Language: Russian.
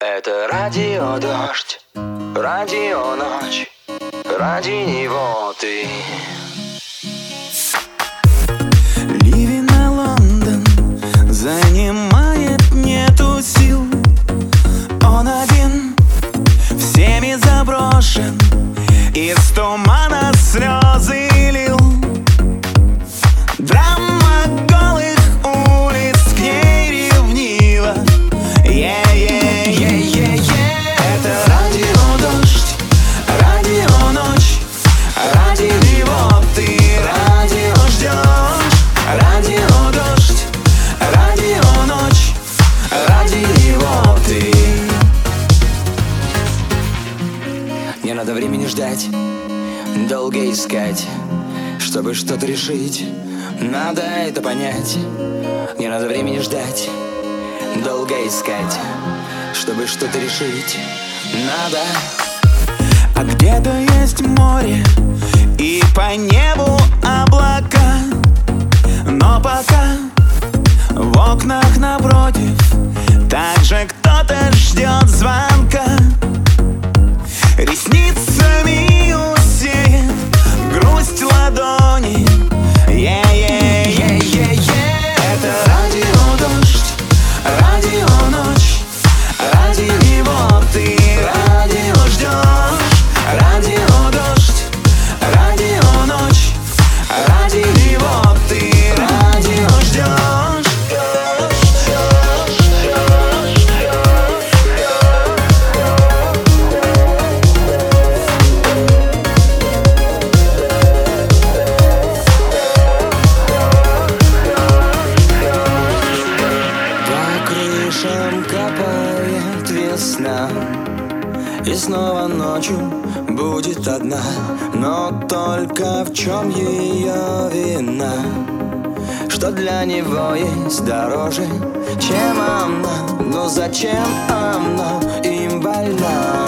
Это радио дождь, радио ночь, ради него ты. Ливень на Лондон занимает, нету сил. Он один, всеми заброшен, из тумана слезы лил. Драма голых улиц к ней ревнива. Это радио дождь, радио ночь, ради него ты радио ждешь. Радио дождь, радио ночь, ради него ты. Не надо времени ждать, долго искать, чтобы что-то решить. Надо это понять. Не надо времени ждать, долго искать, чтобы что-то решить. Надо. А где-то есть море и по небу облака, но пока в окнах напротив также кто-то ждет звонка. Ресницами усеет грусть ладони. Это радио дождь, радио ночь, ради него ты радио ждешь. Радио дождь, радио ночь, ради него ты радио ждешь. Капает весна, и снова ночью будет одна. Но только в чем ее вина? Что для него есть дороже, чем она? Но зачем она им больна?